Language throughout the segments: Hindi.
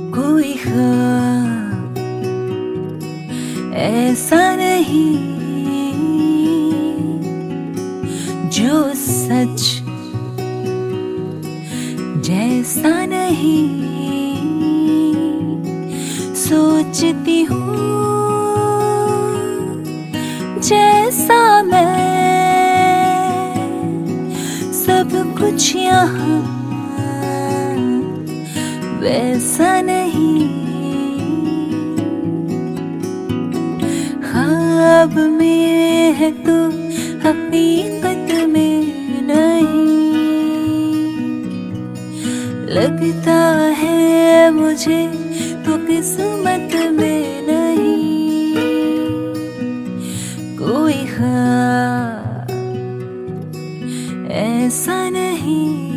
कोई ख्वाब ऐसा नहीं जो सच जैसा नहीं। सोचती हूँ जैसा मैं सब कुछ यहाँ वैसा नहीं। ख्वाब में है तो हकीकत में नहीं। लगता है मुझे तो किस्मत में नहीं। कोई ख्वाब ऐसा नहीं।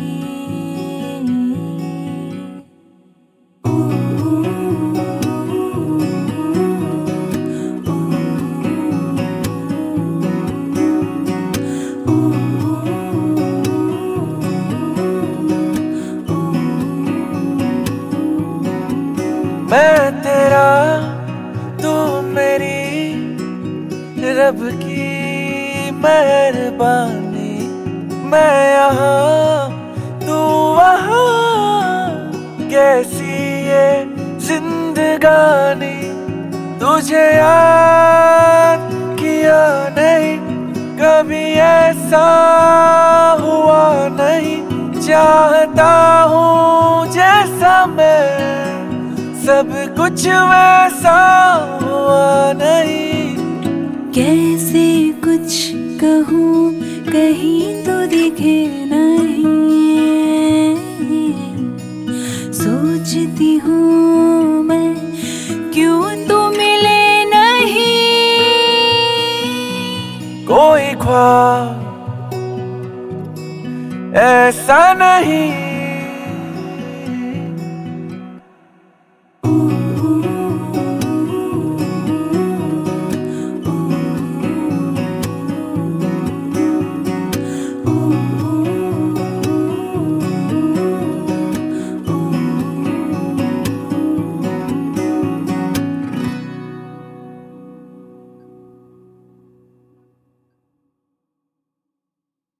मैं तेरा तू मेरी रब की मेहरबानी। मैं यहाँ तू वहाँ कैसी ये जिंदगानी। तुझे याद किया नहीं कभी ऐसा हुआ नहीं। चाहता हूँ जैसा मैं सब कुछ वैसा हुआ नहीं। कैसे कुछ कहूँ कहीं तो दिखे नहीं। सोचती हूँ मैं क्यों तू मिले नहीं। कोई ख्वाब ऐसा नहीं